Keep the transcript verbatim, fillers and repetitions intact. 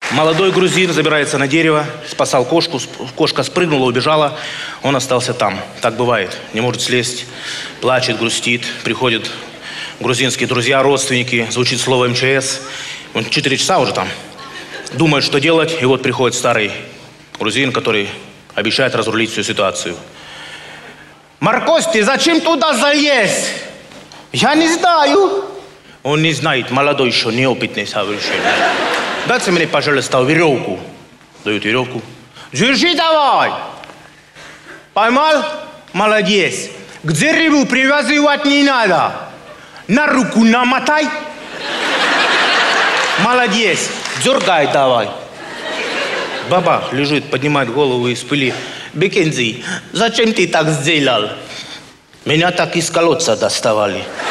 Молодой грузин забирается на дерево, спасал кошку, кошка спрыгнула, убежала, он остался там. Так бывает, не может слезть, плачет, грустит, приходят грузинские друзья, родственники, звучит слово эм че эс. Он четыре часа уже там, думает, что делать, и вот приходит старый грузин, который обещает разрулить всю ситуацию. Маркости, зачем туда залезть? Я не знаю. Он не знает, молодой еще, неопытный совершенно. Дайте мне, пожалуйста, веревку. Дают веревку. Держи давай. Поймал? Молодец. К дереву привязывать не надо. На руку намотай. Молодец. Дергай давай. Баба лежит, поднимает голову из пыли. Бекензи, зачем ты так сделал? Меня так из колодца доставали.